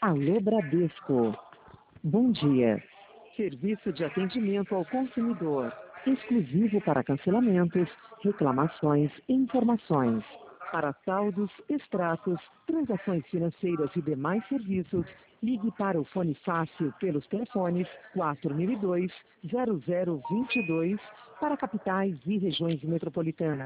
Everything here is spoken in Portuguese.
Alô Bradesco. Bom dia. Serviço de atendimento ao consumidor. Exclusivo para cancelamentos, reclamações e informações. Para saldos, extratos, transações financeiras e demais serviços, ligue para o Fone Fácil pelos telefones 4002-0022 para capitais e regiões metropolitanas.